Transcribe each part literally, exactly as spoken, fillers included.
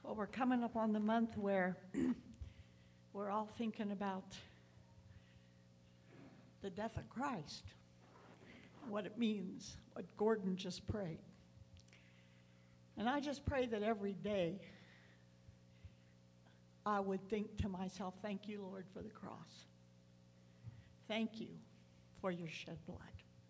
Well, we're coming up on the month where we're all thinking about the death of Christ, what it means, what Gordon just prayed. And I just pray that every day I would think to myself, thank you, Lord, for the cross. Thank you for your shed blood.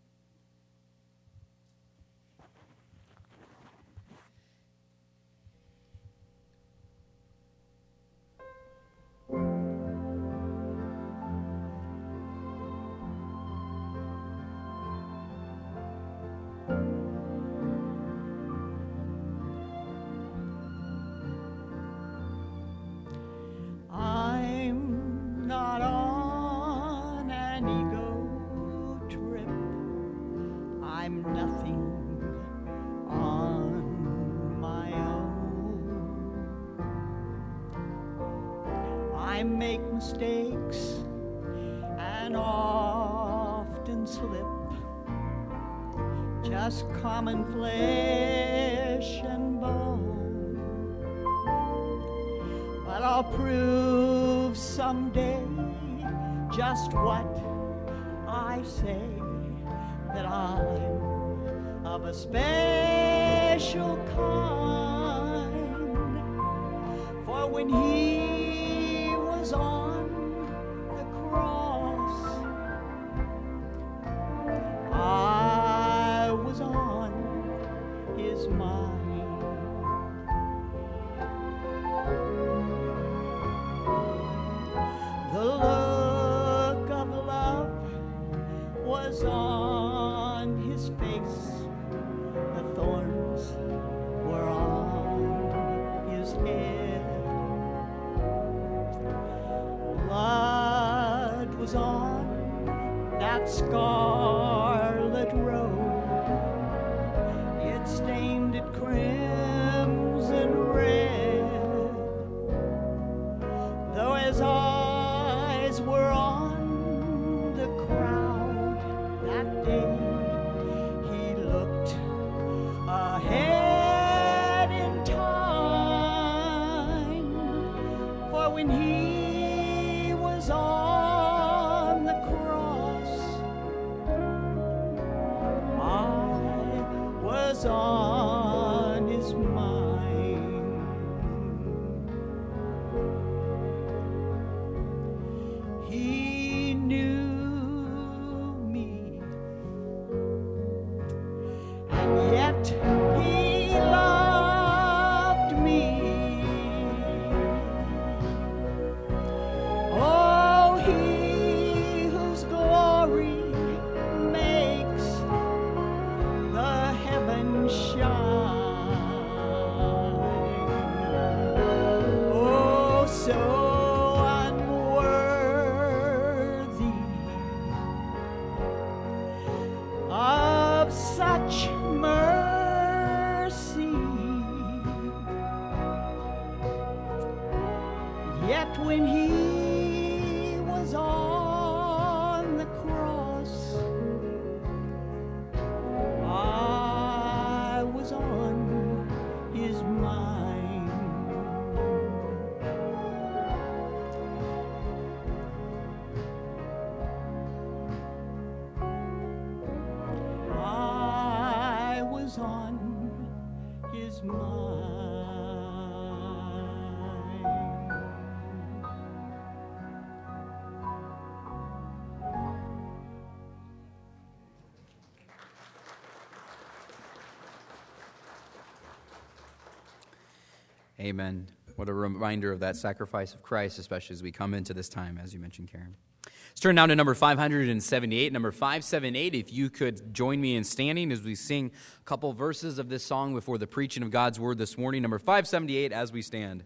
I make mistakes and often slip, just common flesh and bone. But I'll prove someday just what I say, that I'm of a special kind. For when he on the cross, I was on his mind. The look of love was on his face, the thorns were on his head. Blood was on that scarlet robe. It stained it crimson red. Though his eyes were on the crowd that day, he looked ahead in time. For when he on the cross, I was on his mind. He knew me, and yet he loved me. Yet when he was on the cross, I was on his mind. I was on his mind. Amen. What a reminder of that sacrifice of Christ, especially as we come into this time, as you mentioned, Karen. Let's turn now to number five seventy-eight. Number five seventy-eight, if you could join me in standing as we sing a couple verses of this song before the preaching of God's word this morning. Number five seventy-eight, as we stand.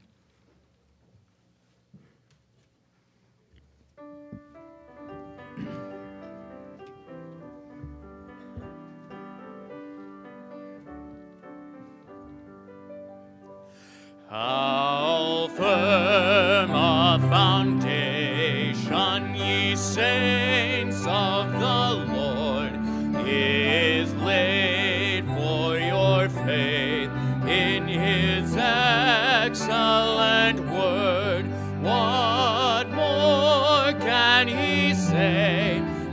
How firm a foundation, ye saints of the Lord, is laid for your faith in his excellent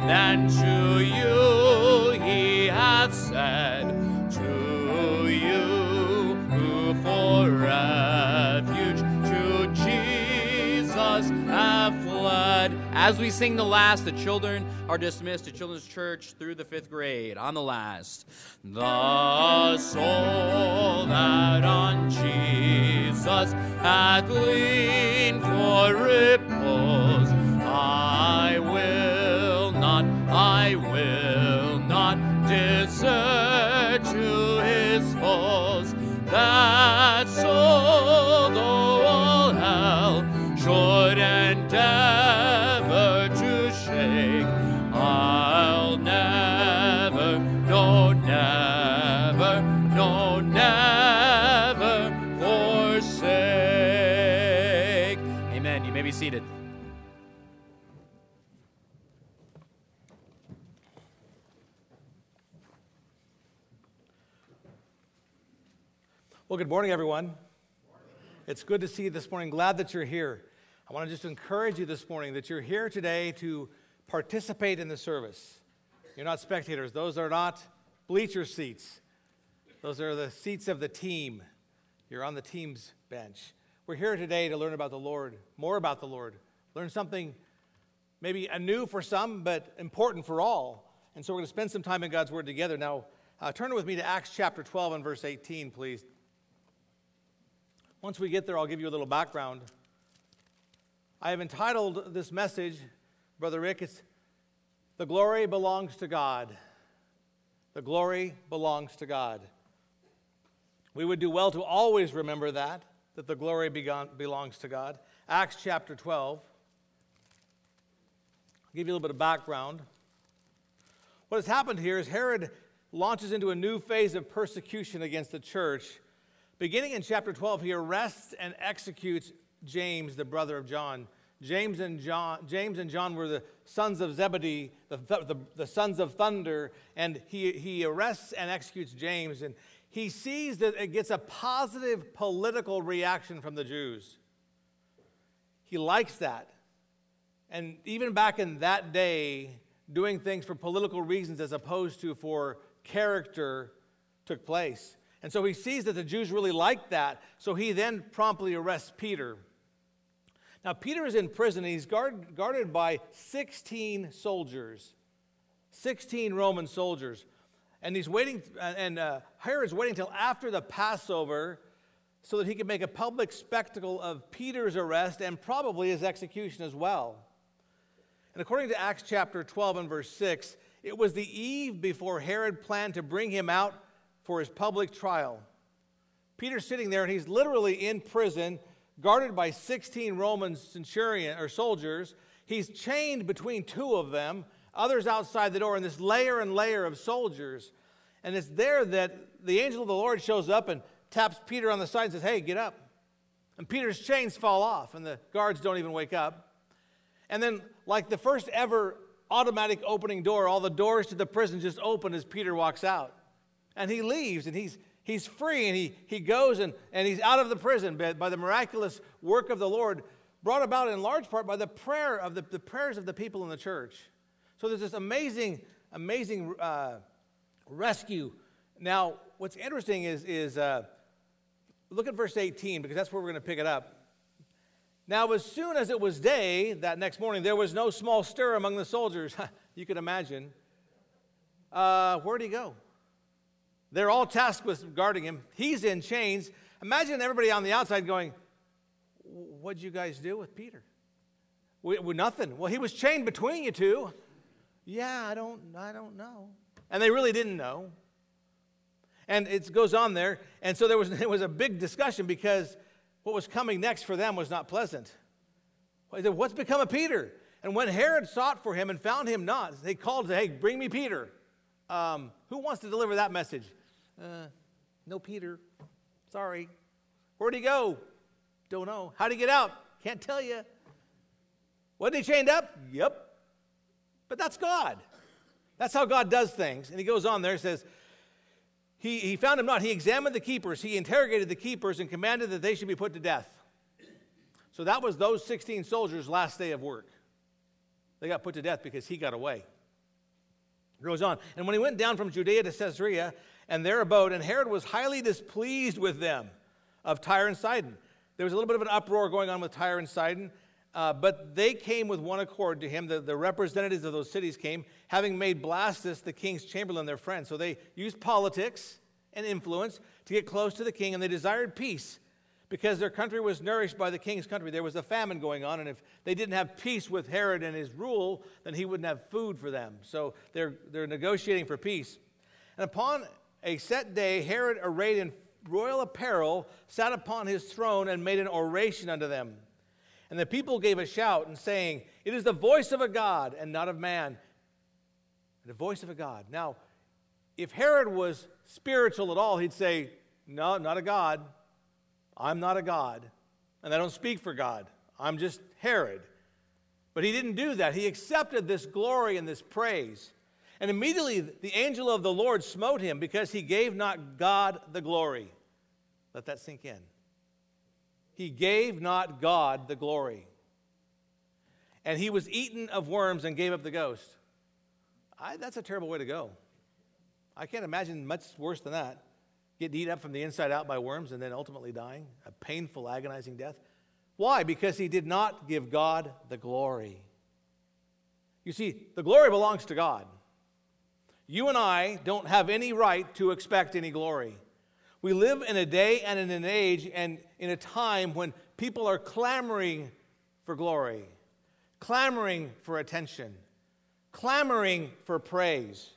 Then to you he hath said, to you who for refuge to Jesus have fled. As we sing the last, the children are dismissed to Children's Church through the fifth grade. On the last. The soul that on Jesus hath leaned for repose, I will not, I will not desert to his foes. That soul, though all hell should endeavor to shake, I'll never, no, never, no, never forsake. Amen. You may be seated. Well, good morning, everyone. It's good to see you this morning. Glad that you're here. I want to just encourage you this morning that you're here today to participate in the service. You're not spectators. Those are not bleacher seats. Those are the seats of the team. You're on the team's bench. We're here today to learn about the Lord, more about the Lord. Learn something maybe anew for some, but important for all. And so we're going to spend some time in God's Word together. Now, uh, turn with me to Acts chapter twelve and verse eighteen, please. Once we get there, I'll give you a little background. I have entitled this message, Brother Rick, it's The Glory Belongs to God. The glory belongs to God. We would do well to always remember that, that the glory begon, belongs to God. Acts chapter twelve. I'll give you a little bit of background. What has happened here is Herod launches into a new phase of persecution against the church. Beginning in chapter twelve, he arrests and executes James, the brother of John. James and John, James and John were the sons of Zebedee, the, the, the sons of thunder, and he, he arrests and executes James, and he sees that it gets a positive political reaction from the Jews. He likes that. And even back in that day, doing things for political reasons as opposed to for character took place. And so he sees that the Jews really like that, so he then promptly arrests Peter. Now, Peter is in prison, and he's guard, guarded by sixteen soldiers, sixteen Roman soldiers. And he's waiting, and uh, Herod's waiting until after the Passover so that he can make a public spectacle of Peter's arrest and probably his execution as well. And according to Acts chapter twelve and verse six, it was the eve before Herod planned to bring him out for his public trial. Peter's sitting there, and he's literally in prison, guarded by sixteen Roman centurion or soldiers. He's chained between two of them, others outside the door, and this layer and layer of soldiers. And it's there that the angel of the Lord shows up and taps Peter on the side and says, "Hey, get up." And Peter's chains fall off, and the guards don't even wake up. And then, like the first ever automatic opening door, all the doors to the prison just open as Peter walks out. And he leaves, and he's he's free, and he, he goes, and, and he's out of the prison by, by the miraculous work of the Lord, brought about in large part by the prayer of the, the prayers of the people in the church. So there's this amazing, amazing uh, rescue. Now, what's interesting is, is uh, look at verse eighteen, because that's where we're going to pick it up. Now, as soon as it was day, that next morning, there was no small stir among the soldiers. You can imagine. Uh, where'd he go? They're all tasked with guarding him. He's in chains. Imagine everybody on the outside going, "What'd you guys do with Peter?" We, we, nothing. Well, he was chained between you two. Yeah, I don't, I don't know. And they really didn't know. And it goes on there. And so there was, it was a big discussion because what was coming next for them was not pleasant. What's become of Peter? And when Herod sought for him and found him not, they called and said, "Hey, bring me Peter." Um, who wants to deliver that message? Uh, no Peter. Sorry. Where'd he go? Don't know. How'd he get out? Can't tell you. Wasn't he chained up? Yep. But that's God. That's how God does things. And he goes on there and says, he, he found him not. He examined the keepers. He interrogated the keepers and commanded that they should be put to death. So that was those sixteen soldiers' last day of work. They got put to death because he got away. It goes on. And when he went down from Judea to Caesarea, and there abode, and Herod was highly displeased with them of Tyre and Sidon. There was a little bit of an uproar going on with Tyre and Sidon, uh, but they came with one accord to him. The, the representatives of those cities came, having made Blastus, the king's chamberlain, their friend. So they used politics and influence to get close to the king, and they desired peace because their country was nourished by the king's country. There was a famine going on, and if they didn't have peace with Herod and his rule, then he wouldn't have food for them. So they're, they're negotiating for peace. And upon a set day, Herod, arrayed in royal apparel, sat upon his throne and made an oration unto them. And the people gave a shout and saying, "It is the voice of a God and not of man." The voice of a God. Now, if Herod was spiritual at all, he'd say, "No, not a God. I'm not a God, and I don't speak for God. I'm just Herod." But he didn't do that. He accepted this glory and this praise. And immediately the angel of the Lord smote him because he gave not God the glory. Let that sink in. He gave not God the glory. And he was eaten of worms and gave up the ghost. I, that's a terrible way to go. I can't imagine much worse than that. Getting eaten up from the inside out by worms and then ultimately dying. A painful, agonizing death. Why? Because he did not give God the glory. You see, the glory belongs to God. You and I don't have any right to expect any glory. We live in a day and in an age and in a time when people are clamoring for glory, clamoring for attention, clamoring for praise.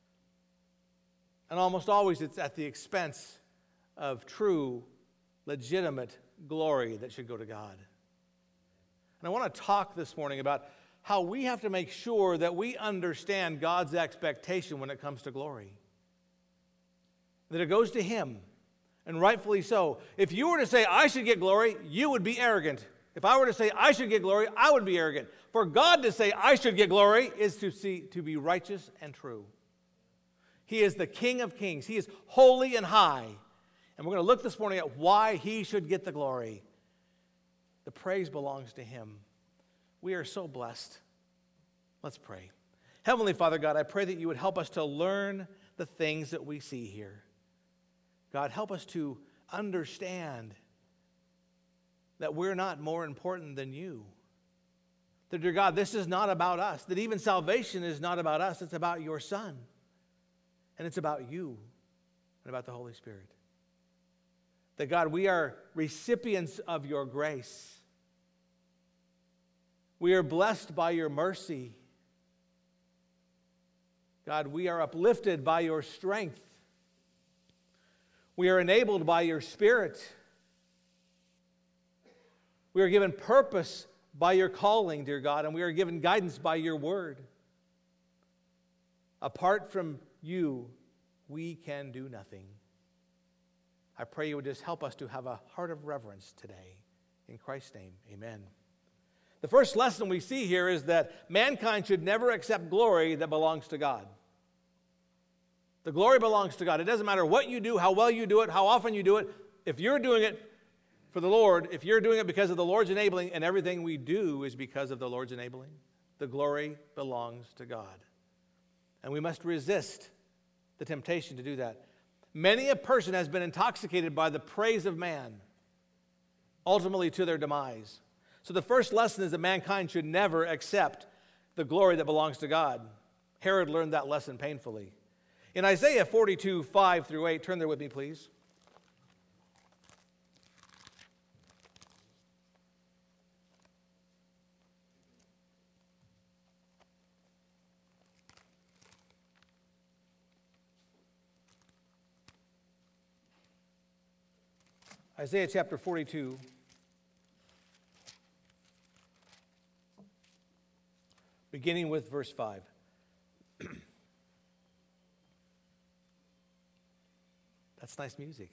And almost always it's at the expense of true, legitimate glory that should go to God. And I want to talk this morning about how we have to make sure that we understand God's expectation when it comes to glory. That it goes to Him, and rightfully so. If you were to say, "I should get glory," you would be arrogant. If I were to say, "I should get glory," I would be arrogant. For God to say, "I should get glory," is to see to be righteous and true. He is the King of kings. He is holy and high. And we're going to look this morning at why He should get the glory. The praise belongs to Him. We are so blessed. Let's pray. Heavenly Father God, I pray that You would help us to learn the things that we see here. God, help us to understand that we're not more important than You. That, dear God, this is not about us. That even salvation is not about us. It's about Your Son. And it's about You and about the Holy Spirit. That, God, we are recipients of Your grace. We are blessed by Your mercy. God, we are uplifted by Your strength. We are enabled by Your Spirit. We are given purpose by Your calling, dear God, and we are given guidance by Your word. Apart from You, we can do nothing. I pray You would just help us to have a heart of reverence today. In Christ's name, amen. The first lesson we see here is that mankind should never accept glory that belongs to God. The glory belongs to God. It doesn't matter what you do, how well you do it, how often you do it. If you're doing it for the Lord, if you're doing it because of the Lord's enabling, and everything we do is because of the Lord's enabling, the glory belongs to God. And we must resist the temptation to do that. Many a person has been intoxicated by the praise of man, ultimately to their demise. So the first lesson is that mankind should never accept the glory that belongs to God. Herod learned that lesson painfully. In Isaiah forty-two, five through eight, turn there with me, please. Isaiah chapter forty-two. Beginning with verse five. That's nice music.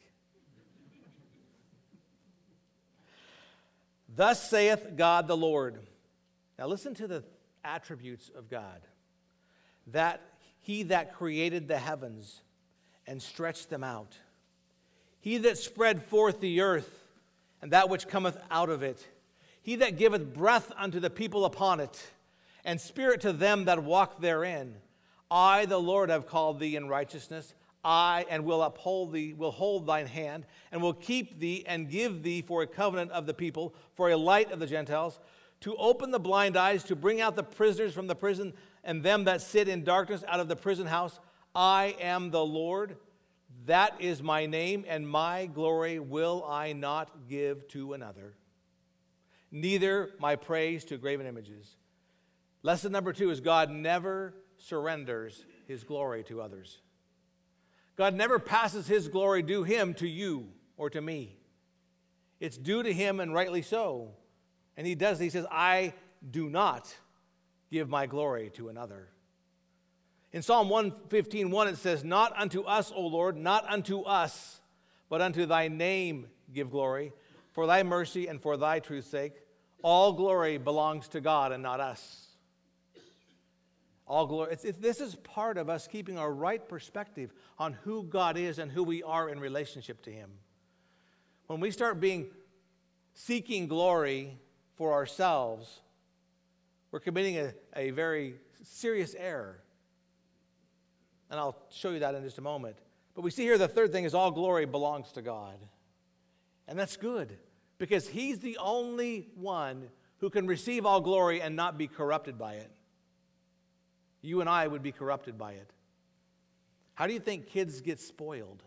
Thus saith God the Lord. Now listen to the attributes of God. That He that created the heavens and stretched them out. He that spread forth the earth and that which cometh out of it. He that giveth breath unto the people upon it, and spirit to them that walk therein. I, the Lord, have called thee in righteousness. I, and will uphold thee, will hold thine hand, and will keep thee, and give thee for a covenant of the people, for a light of the Gentiles, to open the blind eyes, to bring out the prisoners from the prison, and them that sit in darkness out of the prison house. I am the Lord. That is my name, and my glory will I not give to another, neither my praise to graven images. Lesson number two is God never surrenders his glory to others. God never passes his glory due him to you or to me. It's due to him, and rightly so. And he does, he says, I do not give my glory to another. In Psalm one fifteen, one, it says, not unto us, O Lord, not unto us, but unto thy name give glory, for thy mercy and for thy truth's sake. All glory belongs to God and not us. All glory. It's, it, this is part of us keeping a right perspective on who God is and who we are in relationship to him. When we start being seeking glory for ourselves, we're committing a, a very serious error. And I'll show you that in just a moment. But we see here the third thing is all glory belongs to God. And that's good, because he's the only one who can receive all glory and not be corrupted by it. You and I would be corrupted by it. How do you think kids get spoiled?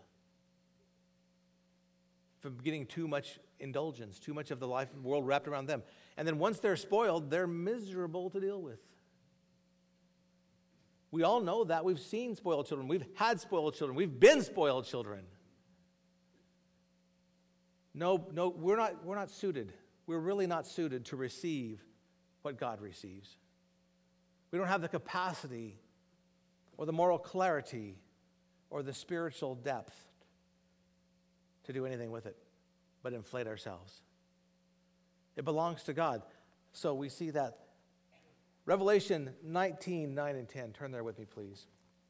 From getting too much indulgence, too much of the life of the world wrapped around them. And then once they're spoiled, they're miserable to deal with. We all know that. We've seen spoiled children. We've had spoiled children. We've been spoiled children. No, no, we're not, we're not suited. We're really not suited to receive what God receives. We don't have the capacity or the moral clarity or the spiritual depth to do anything with it but inflate ourselves. It belongs to God. So we see that. Revelation nineteen, nine and ten. Turn there with me, please.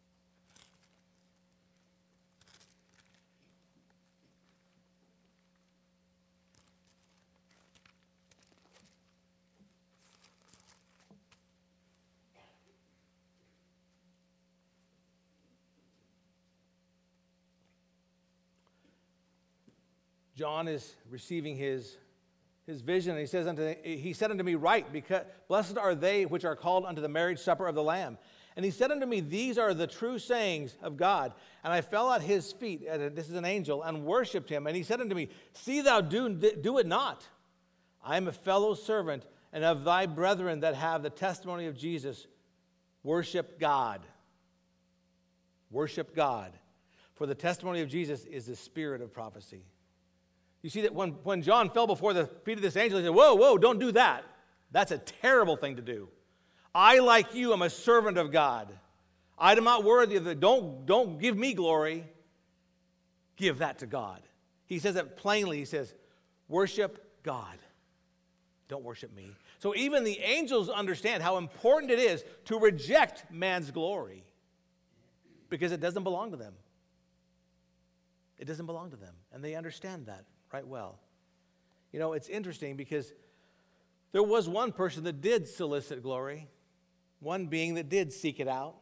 John is receiving his, his vision, and he says unto he said unto me, Write, because blessed are they which are called unto the marriage supper of the Lamb. And he said unto me, These are the true sayings of God. And I fell at his feet, and this is an angel, and worshipped him. And he said unto me, See thou do, do it not. I am a fellow servant, and of thy brethren that have the testimony of Jesus. Worship God. Worship God. For the testimony of Jesus is the spirit of prophecy. You see that when, when John fell before the feet of this angel, he said, whoa, whoa, don't do that. That's a terrible thing to do. I, like you, am a servant of God. I am not worthy of it. Don't, don't give me glory. Give that to God. He says it plainly. He says, worship God. Don't worship me. So even the angels understand how important it is to reject man's glory because it doesn't belong to them. It doesn't belong to them. And they understand that right well. You know, it's interesting because there was one person that did solicit glory, one being that did seek it out,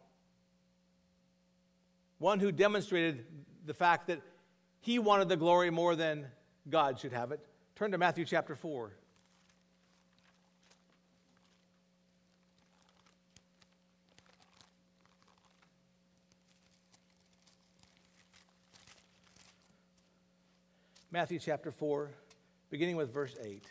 one who demonstrated the fact that he wanted the glory more than God should have it. Turn to Matthew chapter four. Matthew chapter four, beginning with verse eight.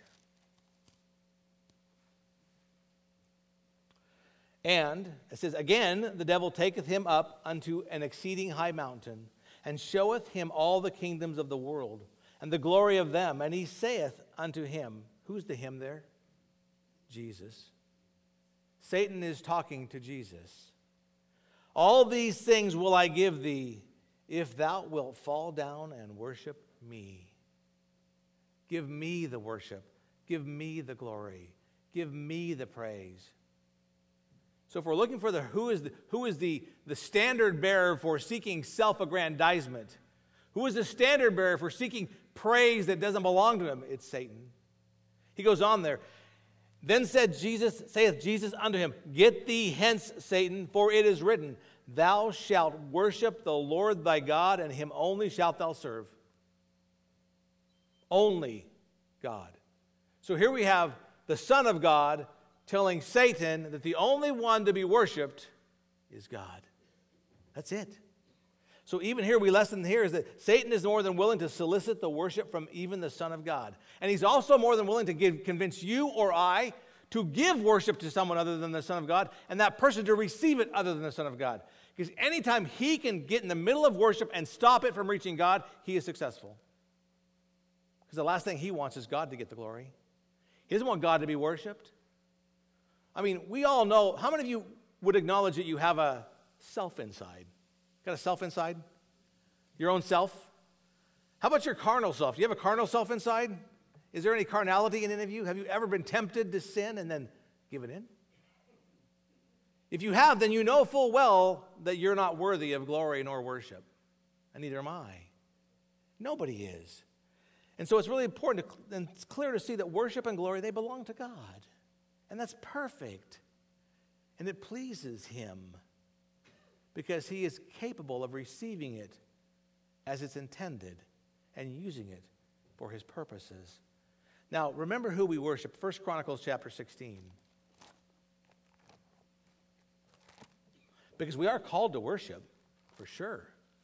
And it says, Again, the devil taketh him up unto an exceeding high mountain, and showeth him all the kingdoms of the world, and the glory of them. And he saith unto him, who's the him there? Jesus. Satan is talking to Jesus. All these things will I give thee, if thou wilt fall down and worship me. Give me the worship. Give me the glory. Give me the praise. So if we're looking for the who is the, who is the, the standard bearer for seeking self-aggrandizement, who is the standard bearer for seeking praise that doesn't belong to him, it's Satan. He goes on there. Then said Jesus, saith Jesus unto him, Get thee hence, Satan, for it is written, Thou shalt worship the Lord thy God, and him only shalt thou serve. Only God. So here we have the Son of God telling Satan that the only one to be worshiped is God. That's it. So even here, we lesson here is that Satan is more than willing to solicit the worship from even the Son of God. And he's also more than willing to give, convince you or I to give worship to someone other than the Son of God, and that person to receive it other than the Son of God. Because anytime he can get in the middle of worship and stop it from reaching God, he is successful. Because the last thing he wants is God to get the glory. He doesn't want God to be worshiped. I mean, we all know, how many of you would acknowledge that you have a self inside? Got a self inside? Your own self? How about your carnal self? Do you have a carnal self inside? Is there any carnality in any of you? Have you ever been tempted to sin and then give it in? If you have, then you know full well that you're not worthy of glory nor worship. And neither am I. Nobody is. And so it's really important to, and it's clear to see that worship and glory, they belong to God. And that's perfect. And it pleases him because he is capable of receiving it as it's intended and using it for his purposes. Now, remember who we worship. First Chronicles chapter sixteen. Because we are called to worship, for sure.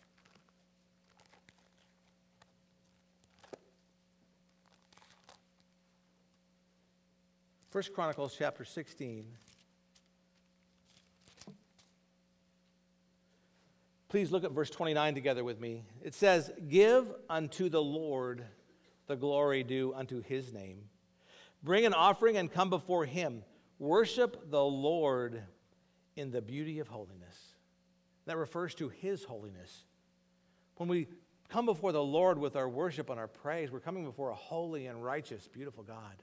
First Chronicles chapter sixteen. Please look at verse twenty-nine together with me. It says, Give unto the Lord the glory due unto his name. Bring an offering and come before him. Worship the Lord in the beauty of holiness. That refers to his holiness. When we come before the Lord with our worship and our praise, we're coming before a holy and righteous, beautiful God.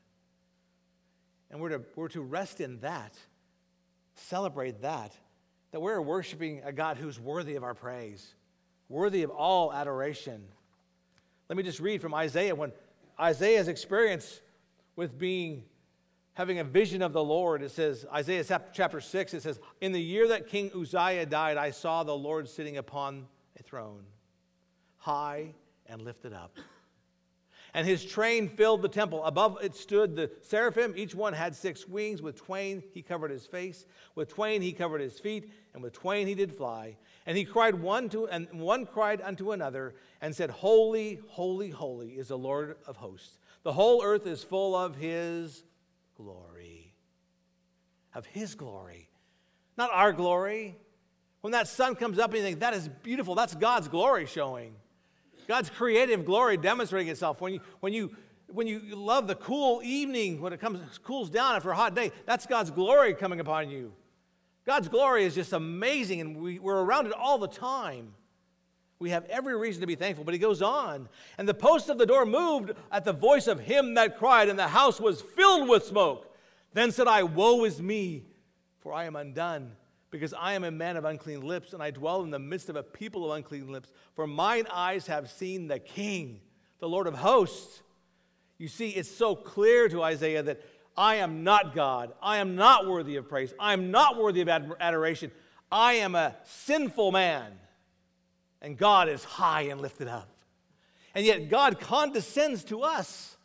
And we're to, we're to rest in that, celebrate that, that we're worshiping a God who's worthy of our praise, worthy of all adoration. Let me just read from Isaiah. When Isaiah's experience with being, having a vision of the Lord, it says, Isaiah chapter six, it says, In the year that King Uzziah died, I saw the Lord sitting upon a throne, high and lifted up. And his train filled the temple. Above it stood the seraphim. Each one had six wings. With twain he covered his face. With twain he covered his feet. And with twain he did fly. And he cried one to, and one cried unto another, and said, Holy, holy, holy is the Lord of hosts. The whole earth is full of his glory. Of his glory. Not our glory. When that sun comes up and you think, that is beautiful, that's God's glory showing. God's creative glory demonstrating itself. When you, when you, when you love the cool evening, when it comes cools down after a hot day, that's God's glory coming upon you. God's glory is just amazing, and we, we're around it all the time. We have every reason to be thankful, but he goes on. And the posts of the door moved at the voice of him that cried, and the house was filled with smoke. Then said I, Woe is me, for I am undone, because I am a man of unclean lips, and I dwell in the midst of a people of unclean lips. For mine eyes have seen the King, the Lord of hosts. You see, it's so clear to Isaiah that I am not God. I am not worthy of praise. I am not worthy of ad- adoration. I am a sinful man, and God is high and lifted up. And yet God condescends to us.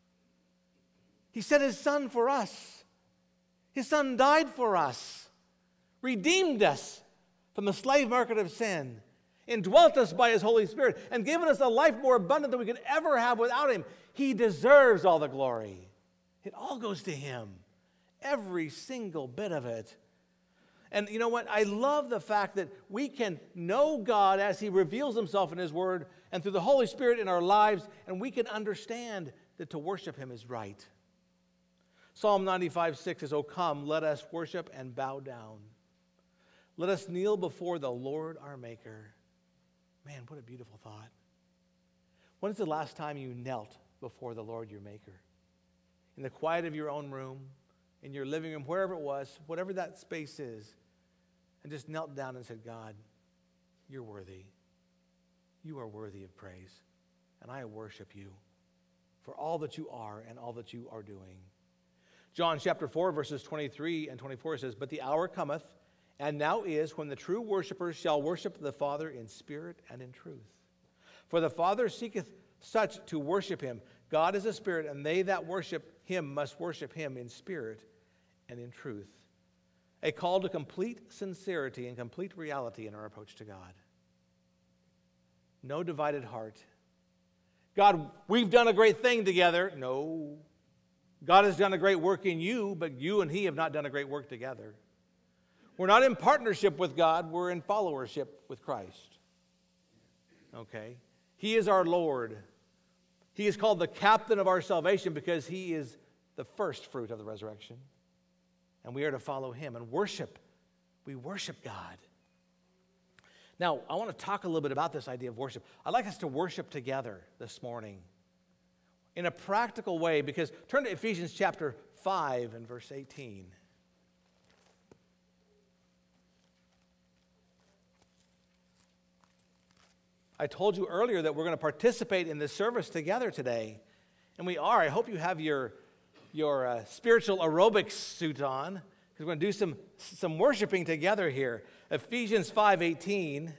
He sent his Son for us. His Son died for us. Redeemed us from the slave market of sin, indwelt us by his Holy Spirit, and given us a life more abundant than we could ever have without him. He deserves all the glory. It all goes to him, every single bit of it. And you know what? I love the fact that we can know God as he reveals himself in his word and through the Holy Spirit in our lives, and we can understand that to worship him is right. Psalm ninety-five six says, O come, let us worship and bow down. Let us kneel before the Lord our Maker. Man, what a beautiful thought. When is the last time you knelt before the Lord your Maker? In the quiet of your own room, in your living room, wherever it was, whatever that space is, and just knelt down and said, God, you're worthy. You are worthy of praise, and I worship you for all that you are and all that you are doing. John chapter four, verses twenty-three and twenty-four says, "But the hour cometh, and now is, when the true worshipers shall worship the Father in spirit and in truth. For the Father seeketh such to worship him. God is a spirit, and they that worship him must worship him in spirit and in truth." A call to complete sincerity and complete reality in our approach to God. No divided heart. God, we've done a great thing together. No. God has done a great work in you, but you and he have not done a great work together. We're not in partnership with God, we're in followership with Christ. Okay? He is our Lord. He is called the captain of our salvation because he is the first fruit of the resurrection. And we are to follow him and worship. We worship God. Now, I want to talk a little bit about this idea of worship. I'd like us to worship together this morning in a practical way, because turn to Ephesians chapter five and verse eighteen. I told you earlier that we're going to participate in this service together today, and we are. I hope you have your your uh, spiritual aerobics suit on, because we're going to do some, some worshiping together here. Ephesians five eighteen.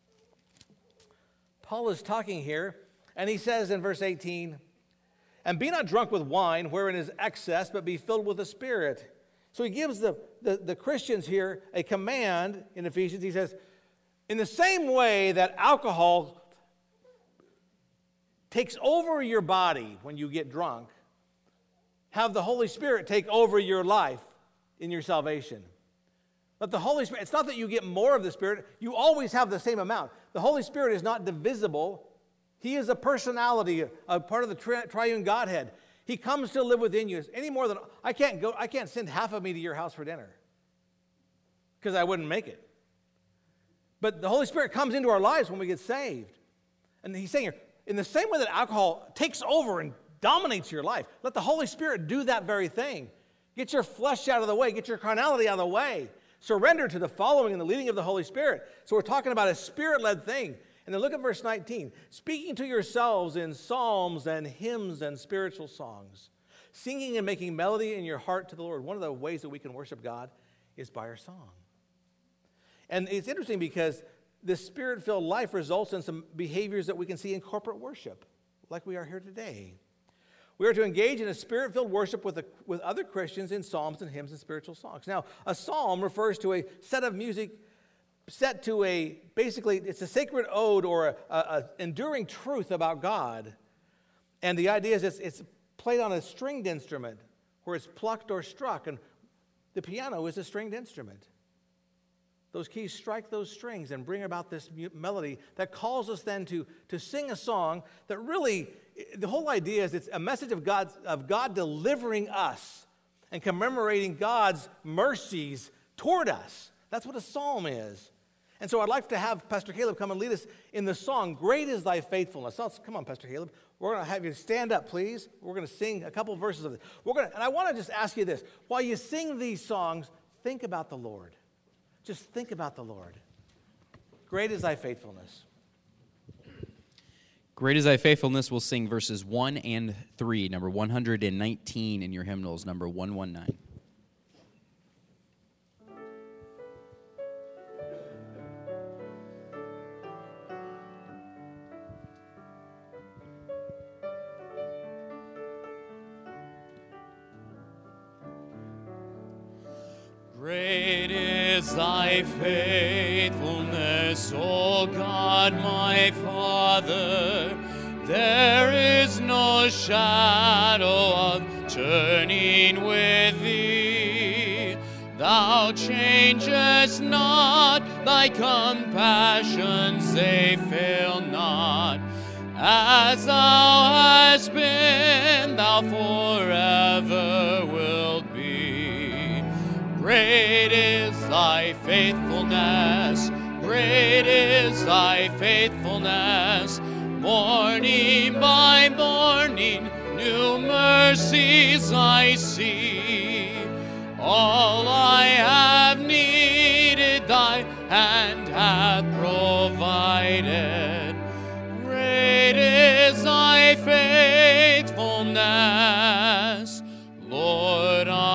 Paul is talking here, and he says in verse eighteen, "And be not drunk with wine, wherein is excess, but be filled with the Spirit." So he gives the, the, the Christians here a command in Ephesians. He says, in the same way that alcohol takes over your body when you get drunk, have the Holy Spirit take over your life in your salvation. Let the Holy Spirit, it's not that you get more of the Spirit, you always have the same amount. The Holy Spirit is not divisible. He is a personality, a part of the tri- triune Godhead. He comes to live within you. Any more than, I can't go, I can't send half of me to your house for dinner because I wouldn't make it. But the Holy Spirit comes into our lives when we get saved. And he's saying here, in the same way that alcohol takes over and dominates your life, let the Holy Spirit do that very thing. Get your flesh out of the way. Get your carnality out of the way. Surrender to the following and the leading of the Holy Spirit. So we're talking about a Spirit-led thing. And then look at verse nineteen. "Speaking to yourselves in psalms and hymns and spiritual songs, singing and making melody in your heart to the Lord." One of the ways that we can worship God is by our song. And it's interesting because this Spirit-filled life results in some behaviors that we can see in corporate worship, like we are here today. We are to engage in a Spirit-filled worship with, a, with other Christians in psalms and hymns and spiritual songs. Now, a psalm refers to a set of music set to a, basically, it's a sacred ode or a, a, a enduring truth about God. And the idea is it's, it's played on a stringed instrument where it's plucked or struck. And the piano is a stringed instrument. Those keys strike those strings and bring about this melody that calls us then to, to sing a song that really, the whole idea is it's a message of God, of God delivering us and commemorating God's mercies toward us. That's what a psalm is. And so I'd like to have Pastor Caleb come and lead us in the song, "Great is Thy Faithfulness." So come on, Pastor Caleb. We're going to have you stand up, please. We're going to sing a couple verses of it. We're going to, and I want to just ask you this. While you sing these songs, think about the Lord. Just think about the Lord. Great is Thy faithfulness. Great is Thy faithfulness. We'll sing verses one and three, number one hundred nineteen in your hymnals, number one nineteen. Great is Thy faithfulness, O God my Father. There is no shadow of turning with Thee. Thou changest not, Thy compassions, they fail not. As Thou hast been, Thou forever wilt be. Great is Thy faithfulness, great is Thy faithfulness. Morning by morning, new mercies I see. All I have needed, Thy hand hath provided. Great is Thy faithfulness, Lord. I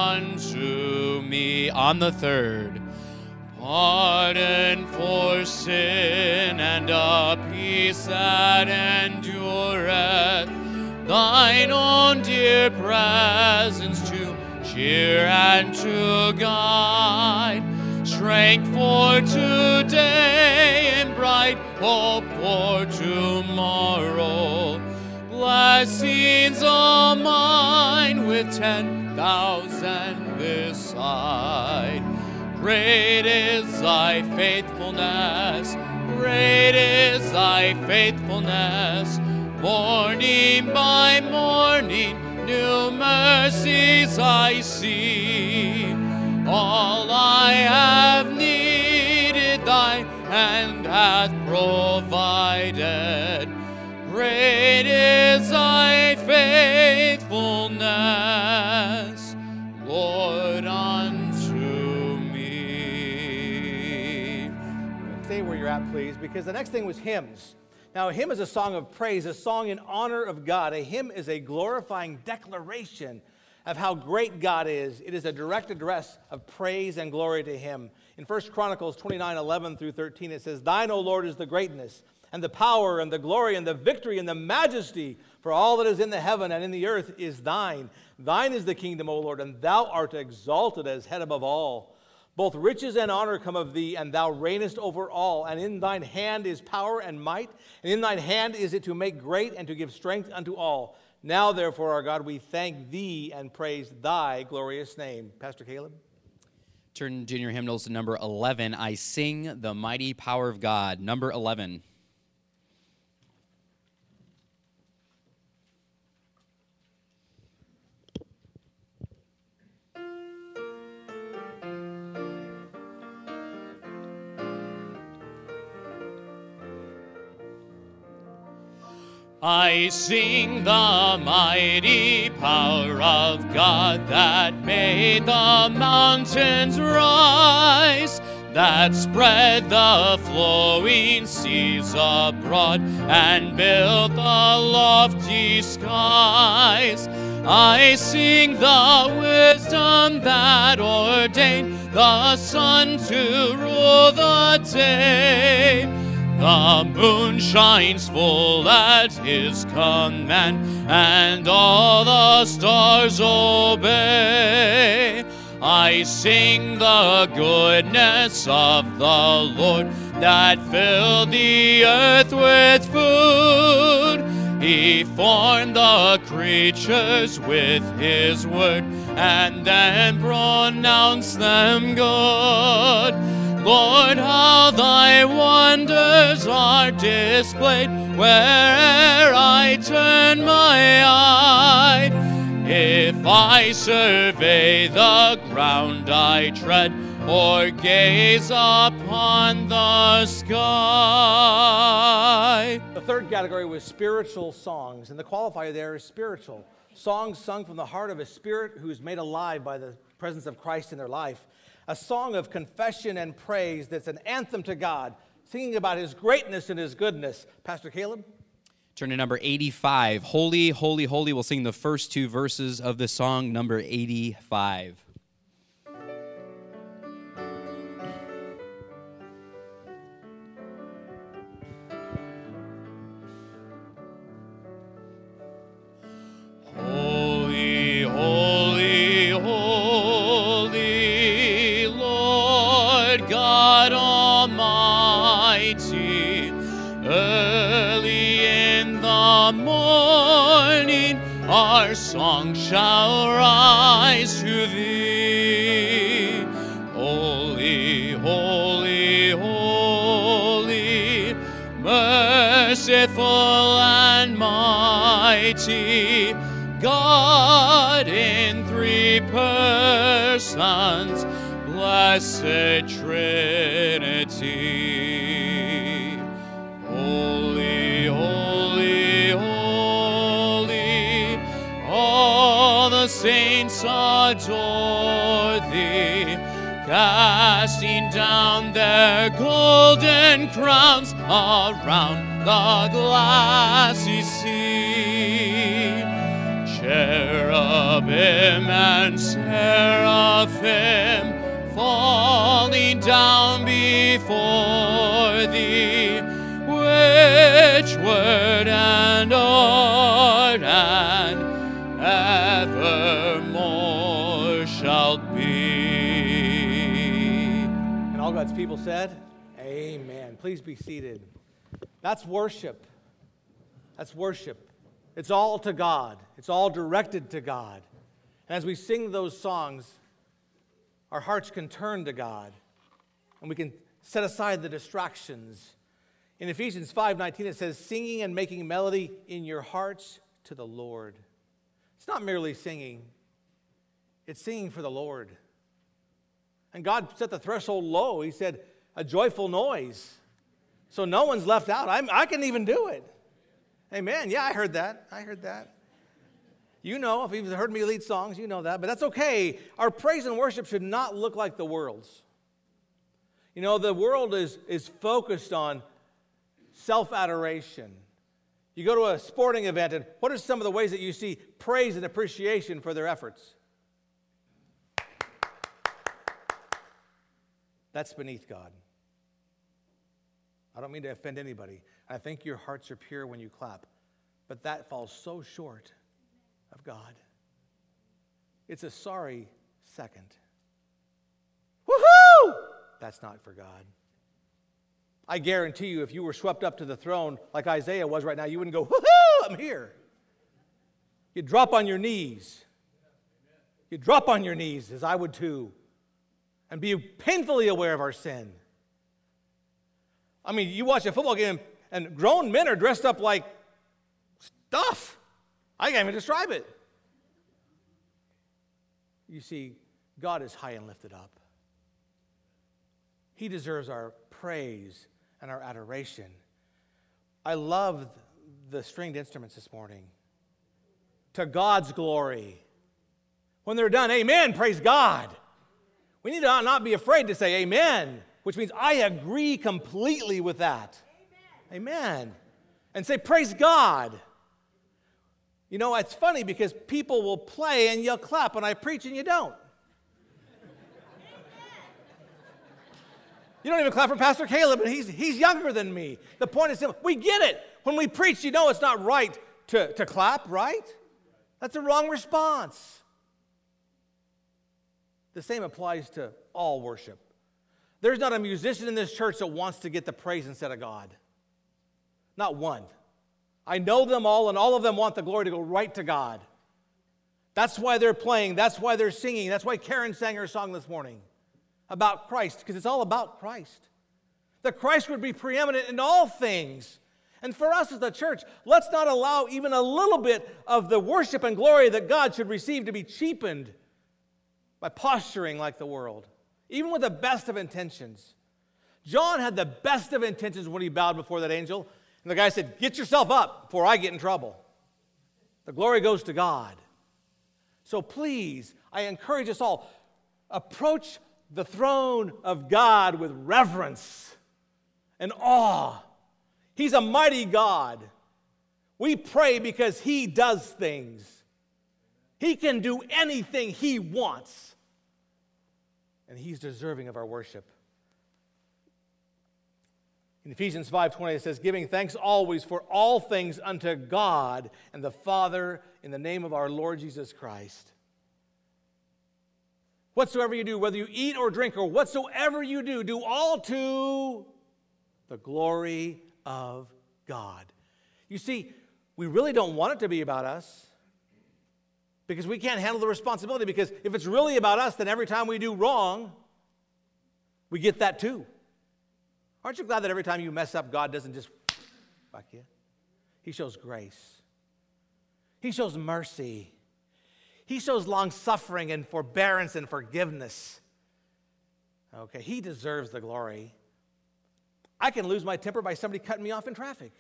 on the third. Pardon for sin and a peace that endureth, thine own dear presence to cheer and to guide, strength for today and bright hope for tomorrow, blessings all mine with ten thousand beside. Great is thy faithfulness, great is thy faithfulness, morning by morning new mercies I see. All I have needed thy hand hath provided. Great is thy faithfulness, Lord, unto me. Stay where you're at, please, because the next thing was hymns. Now, a hymn is a song of praise, a song in honor of God. A hymn is a glorifying declaration of how great God is. It is a direct address of praise and glory to him. In First Chronicles twenty-nine, eleven through thirteen, it says, Thine, O Lord, is the greatness, and the power, and the glory, and the victory, and the majesty, for all that is in the heaven and in the earth is thine. Thine is the kingdom, O Lord, and thou art exalted as head above all. Both riches and honor come of thee, and thou reignest over all. And in thine hand is power and might, and in thine hand is it to make great and to give strength unto all. Now, therefore, our God, we thank thee and praise thy glorious name. Pastor Caleb? Turn in your hymnals to number eleven, I Sing the Mighty Power of God. Number eleven. I sing the mighty power of God that made the mountains rise, that spread the flowing seas abroad and built the lofty skies. I sing the wisdom that ordained the sun to rule the day. The moon shines full at his command, and all the stars obey. I sing the goodness of the Lord that filled the earth with food. He formed the creatures with his word, and then pronounced them good. Lord, how thy wonders are displayed where'er I turn my eye. If I survey the ground I tread, or gaze upon the sky. The third category was spiritual songs, and the qualifier there is spiritual. Songs sung from the heart of a spirit who's made alive by the presence of Christ in their life. A song of confession and praise that's an anthem to God, singing about his greatness and his goodness. Pastor Caleb? Turn to number eighty-five. Holy, holy, holy. We'll sing the first two verses of the song, number eighty-five. Holy, holy, holy, Lord God Almighty, early in the morning our song shall rise to thee. Holy, holy, holy, merciful and mighty, God in three persons, blessed Trinity. Holy, holy, holy, all the saints adore thee, casting down their golden crowns around the glassy sea. Cherubim and seraphim falling down before thee, which word and art and evermore shalt be. And all God's people said, amen. Please be seated. That's worship. That's worship. It's all to God. It's all directed to God. And as we sing those songs, our hearts can turn to God, and we can set aside the distractions. In Ephesians five nineteen, it says, singing and making melody in your hearts to the Lord. It's not merely singing. It's singing for the Lord. And God set the threshold low. He said, a joyful noise. So no one's left out. I'm, I can even do it. Amen. Yeah, I heard that. I heard that. You know, if you've heard me lead songs, you know that. But that's okay. Our praise and worship should not look like the world's. You know, the world is, is focused on self-adoration. You go to a sporting event, and what are some of the ways that you see praise and appreciation for their efforts? That's beneath God. I don't mean to offend anybody. I think your hearts are pure when you clap, but that falls so short of God. It's a sorry second. Woohoo! That's not for God. I guarantee you, if you were swept up to the throne like Isaiah was right now, you wouldn't go, woohoo, I'm here. You'd drop on your knees. You'd drop on your knees, as I would too, and be painfully aware of our sin. I mean, you watch a football game, and grown men are dressed up like stuff. I can't even describe it. You see, God is high and lifted up. He deserves our praise and our adoration. I love the stringed instruments this morning. To God's glory. When they're done, amen, praise God. We need to not be afraid to say amen, which means I agree completely with that. Amen. Amen. And say, praise God. You know, it's funny because people will play and you'll clap, and I preach and you don't. You don't even clap for Pastor Caleb, and he's, he's younger than me. The point is, we get it. When we preach, you know it's not right to, to clap, right? That's a wrong response. The same applies to all worship. There's not a musician in this church that wants to get the praise instead of God. Not one. I know them all, and all of them want the glory to go right to God. That's why they're playing. That's why they're singing. That's why Karen sang her song this morning about Christ, because it's all about Christ. That Christ would be preeminent in all things. And for us as the church, let's not allow even a little bit of the worship and glory that God should receive to be cheapened by posturing like the world, even with the best of intentions. John had the best of intentions when he bowed before that angel, and the guy said, get yourself up before I get in trouble. The glory goes to God. So please, I encourage us all, approach the throne of God with reverence and awe. He's a mighty God. We pray because He does things. He can do anything He wants. And He's deserving of our worship. In Ephesians five twenty, it says, giving thanks always for all things unto God and the Father in the name of our Lord Jesus Christ. Whatsoever you do, whether you eat or drink or whatsoever you do, do all to the glory of God. You see, we really don't want it to be about us because we can't handle the responsibility, because if it's really about us, then every time we do wrong, we get that too. Aren't you glad that every time you mess up, God doesn't just whack you? He shows grace. He shows mercy. He shows long-suffering and forbearance and forgiveness. Okay, He deserves the glory. I can lose my temper by somebody cutting me off in traffic.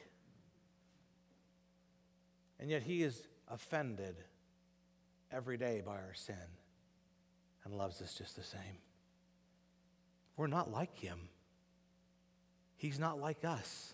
And yet He is offended every day by our sin and loves us just the same. We're not like Him. He's not like us.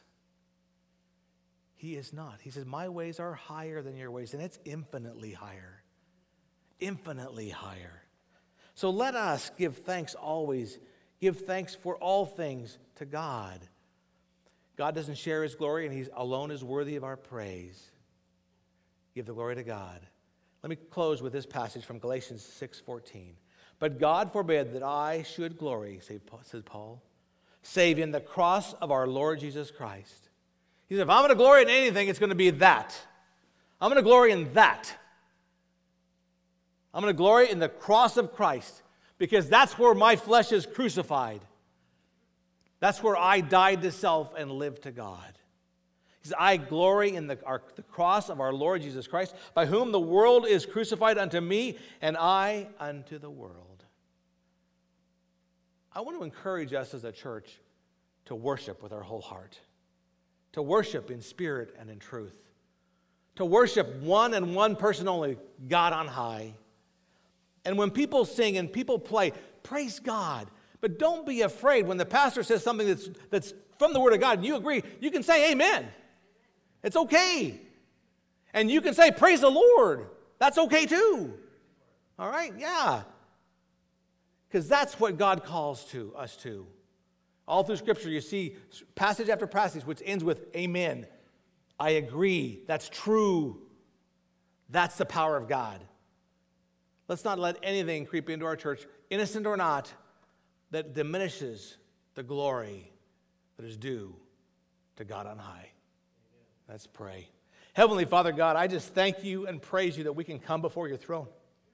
He is not. He says, my ways are higher than your ways, and it's infinitely higher. Infinitely higher. So let us give thanks always, give thanks for all things to God. God doesn't share his glory, and he alone is worthy of our praise. Give the glory to God. Let me close with this passage from Galatians six fourteen. But God forbid that I should glory, says Paul, save in the cross of our Lord Jesus Christ. He said, if I'm going to glory in anything, it's going to be that. I'm going to glory in that. I'm going to glory in the cross of Christ, because that's where my flesh is crucified. That's where I died to self and lived to God. He says, I glory in the, our, the cross of our Lord Jesus Christ, by whom the world is crucified unto me, and I unto the world. I want to encourage us as a church to worship with our whole heart, to worship in spirit and in truth, to worship one and one person only, God on high. And when people sing and people play, praise God. But don't be afraid when the pastor says something that's, that's from the Word of God and you agree, you can say amen. It's okay. And you can say praise the Lord. That's okay too. All right? Yeah. Because that's what God calls to us to. All through Scripture you see passage after passage which ends with amen. I agree. That's true. That's the power of God. Let's not let anything creep into our church, innocent or not, that diminishes the glory that is due to God on high. Let's pray. Heavenly Father God, I just thank you and praise you that we can come before your throne.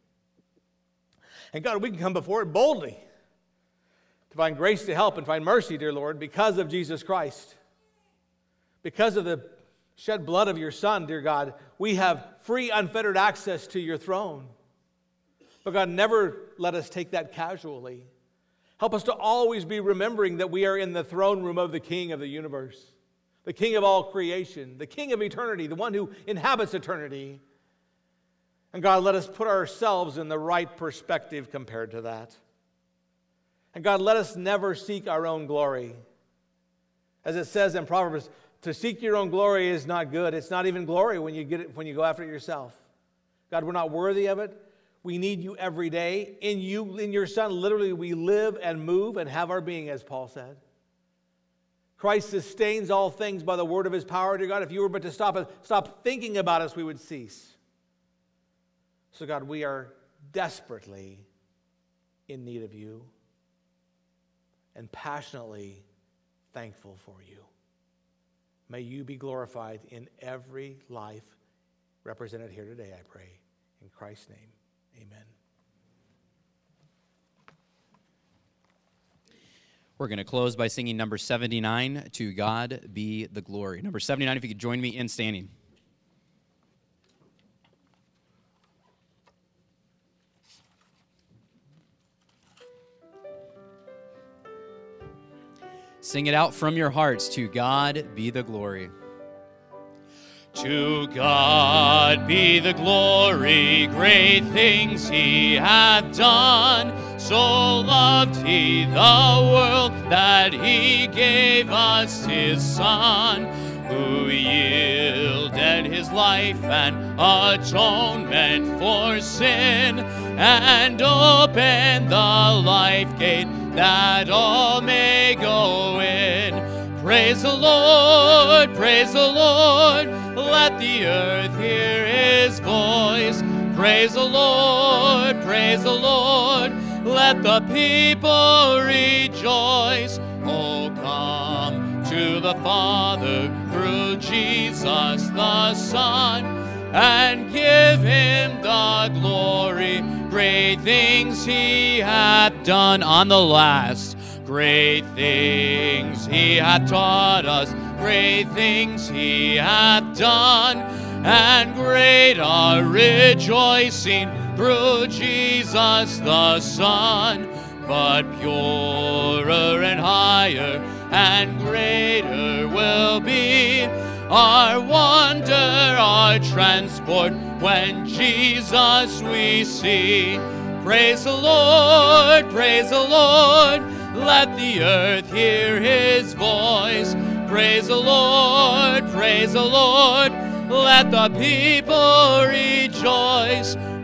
And God, we can come before it boldly to find grace to help and find mercy, dear Lord, because of Jesus Christ. Because of the shed blood of your Son, dear God, we have free, unfettered access to your throne. But God, never let us take that casually. Help us to always be remembering that we are in the throne room of the King of the universe, the King of all creation, the King of eternity, the one who inhabits eternity. And God, let us put ourselves in the right perspective compared to that. And God, let us never seek our own glory. As it says in Proverbs, to seek your own glory is not good. It's not even glory when you get it, when you go after it yourself. God, we're not worthy of it. We need you every day. In you, in your Son, literally we live and move and have our being, as Paul said. Christ sustains all things by the word of his power, dear God. If you were but to stop, stop thinking about us, we would cease. So God, we are desperately in need of you and passionately thankful for you. May you be glorified in every life represented here today, I pray. In Christ's name. Amen. We're going to close by singing number seventy-nine, To God Be the Glory. Number seventy-nine, if you could join me in standing. Sing it out from your hearts. To God be the glory. To God be the glory, great things he hath done. So loved he the world that he gave us his Son, who yielded his life and atonement for sin, and opened the life gate that all may go in. Praise the Lord, praise the Lord, let the earth hear his voice. Praise the Lord, praise the Lord, let the people rejoice. Oh, come to the Father through Jesus the Son, and give him the glory. Great things he hath done. On the last, great things he hath taught us, great things he hath done, and great our rejoicing through Jesus the Son. But purer and higher and greater will be our wonder, our transport, when Jesus we see. Praise the Lord, praise the Lord, let the earth hear his voice. Praise the Lord, praise the Lord, let the people rejoice.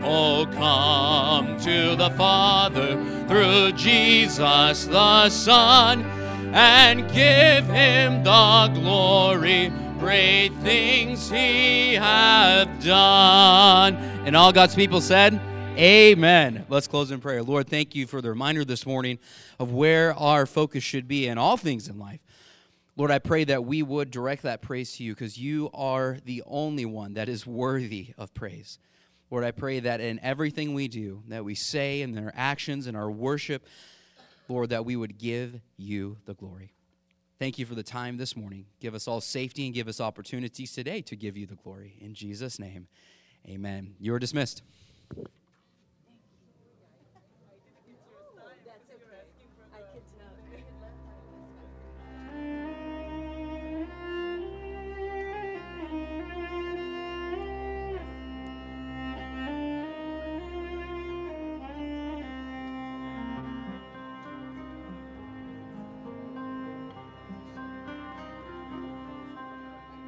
Oh, come to the Father through Jesus the Son, and give him the glory. Great things he hath done. And all God's people said, amen. Let's close in prayer. Lord, thank you for the reminder this morning of where our focus should be in all things in life. Lord, I pray that we would direct that praise to you, because you are the only one that is worthy of praise. Lord, I pray that in everything we do, that we say, in our actions, in our worship, Lord, that we would give you the glory. Thank you for the time this morning. Give us all safety and give us opportunities today to give you the glory. In Jesus' name, amen. You are dismissed.